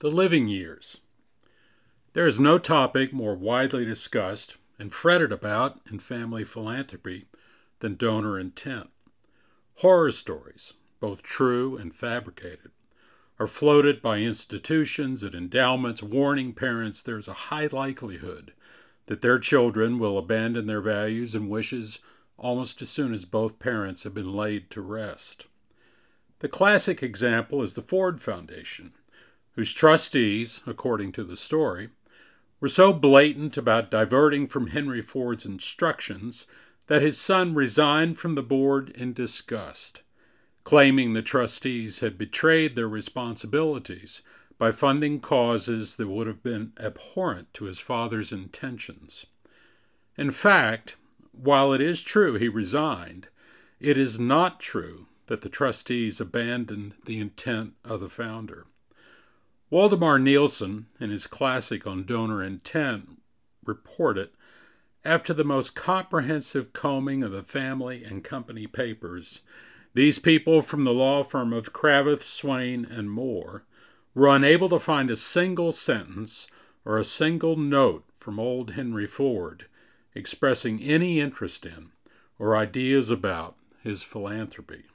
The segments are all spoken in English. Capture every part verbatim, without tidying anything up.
The living years. There is no topic more widely discussed and fretted about in family philanthropy than donor intent. Horror stories, both true and fabricated, are floated by institutions and endowments warning parents there is a high likelihood that their children will abandon their values and wishes almost as soon as both parents have been laid to rest. The classic example is the Ford Foundation, whose trustees, according to the story, were so blatant about diverting from Henry Ford's instructions that his son resigned from the board in disgust, claiming the trustees had betrayed their responsibilities by funding causes that would have been abhorrent to his father's intentions. In fact, while it is true he resigned, it is not true that the trustees abandoned the intent of the founder. Waldemar Nielsen, in his classic on donor intent, reported, after the most comprehensive combing of the family and company papers, these people from the law firm of Cravath, Swaine, and Moore were unable to find a single sentence or a single note from old Henry Ford expressing any interest in or ideas about his philanthropy.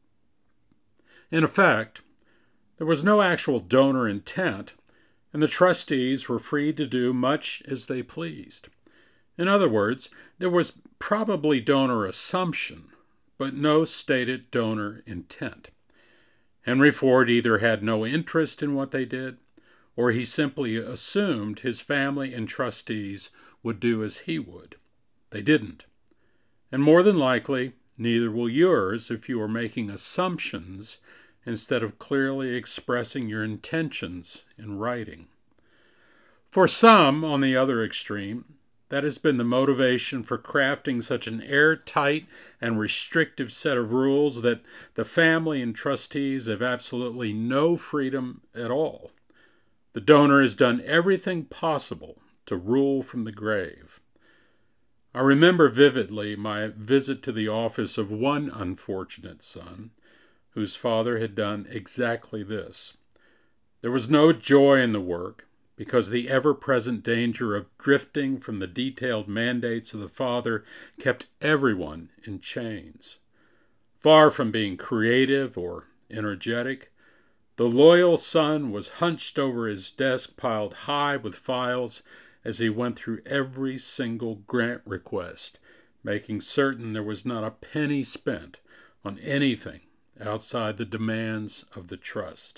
In effect, there was no actual donor intent, and the trustees were free to do much as they pleased. In other words, there was probably donor assumption, but no stated donor intent. Henry Ford either had no interest in what they did, or he simply assumed his family and trustees would do as he would. They didn't. And more than likely, neither will yours if you are making assumptions instead of clearly expressing your intentions in writing. For some, on the other extreme, that has been the motivation for crafting such an airtight and restrictive set of rules that the family and trustees have absolutely no freedom at all. The donor has done everything possible to rule from the grave. I remember vividly my visit to the office of one unfortunate son, whose father had done exactly this. There was no joy in the work, because the ever-present danger of drifting from the detailed mandates of the father kept everyone in chains. Far from being creative or energetic, the loyal son was hunched over his desk piled high with files as he went through every single grant request, making certain there was not a penny spent on anything outside the demands of the trust.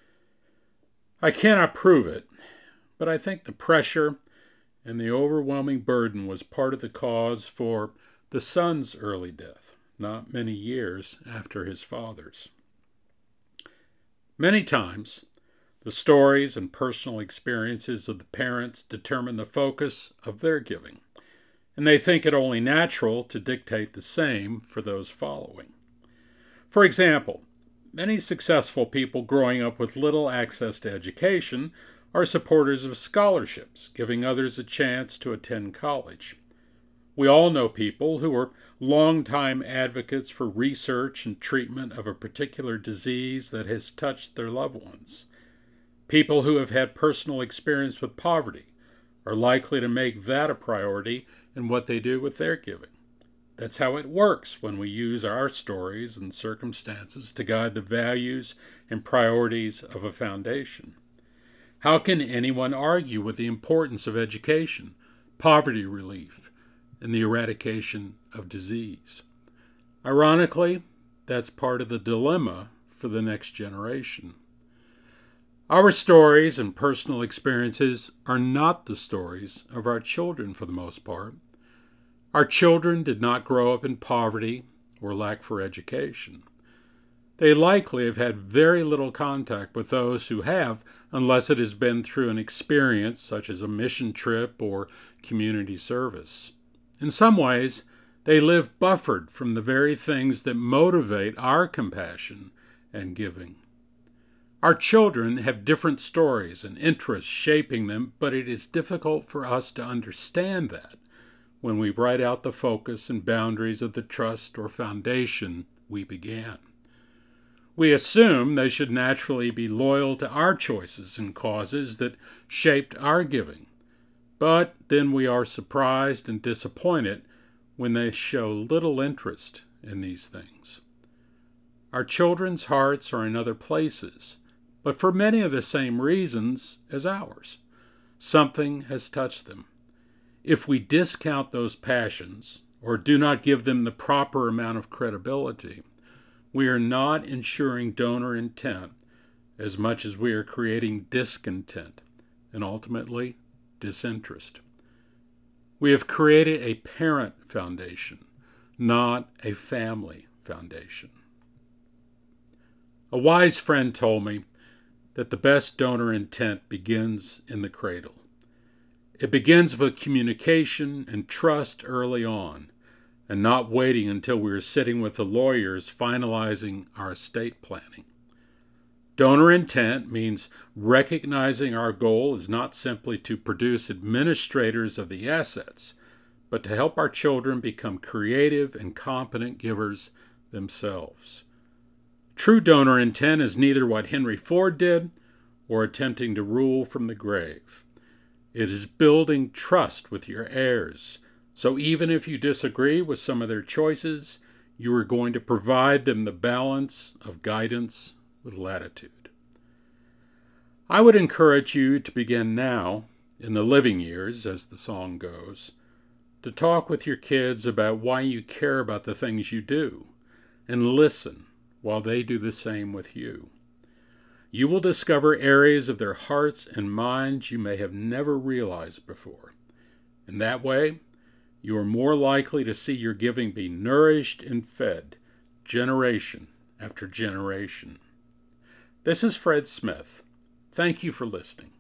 I cannot prove it, but I think the pressure and the overwhelming burden was part of the cause for the son's early death, not many years after his father's. Many times, the stories and personal experiences of the parents determine the focus of their giving, and they think it only natural to dictate the same for those following. For example, many successful people growing up with little access to education are supporters of scholarships, giving others a chance to attend college. We all know people who are longtime advocates for research and treatment of a particular disease that has touched their loved ones. People who have had personal experience with poverty are likely to make that a priority in what they do with their giving. That's how it works when we use our stories and circumstances to guide the values and priorities of a foundation. How can anyone argue with the importance of education, poverty relief, and the eradication of disease? Ironically, that's part of the dilemma for the next generation. Our stories and personal experiences are not the stories of our children for the most part. Our children did not grow up in poverty or lack for education. They likely have had very little contact with those who have, unless it has been through an experience such as a mission trip or community service. In some ways, they live buffered from the very things that motivate our compassion and giving. Our children have different stories and interests shaping them, but it is difficult for us to understand that when we write out the focus and boundaries of the trust or foundation we began. We assume they should naturally be loyal to our choices and causes that shaped our giving. But then we are surprised and disappointed when they show little interest in these things. Our children's hearts are in other places, but for many of the same reasons as ours. Something has touched them. If we discount those passions, or do not give them the proper amount of credibility, we are not ensuring donor intent as much as we are creating discontent and ultimately disinterest. We have created a parent foundation, not a family foundation. A wise friend told me that the best donor intent begins in the cradle. It begins with communication and trust early on, and not waiting until we are sitting with the lawyers finalizing our estate planning. Donor intent means recognizing our goal is not simply to produce administrators of the assets, but to help our children become creative and competent givers themselves. True donor intent is neither what Henry Ford did or attempting to rule from the grave. It is building trust with your heirs, so even if you disagree with some of their choices, you are going to provide them the balance of guidance with latitude. I would encourage you to begin now, in the living years, as the song goes, to talk with your kids about why you care about the things you do, and listen while they do the same with you. You will discover areas of their hearts and minds you may have never realized before. In that way, you are more likely to see your giving be nourished and fed, generation after generation. This is Fred Smith. Thank you for listening.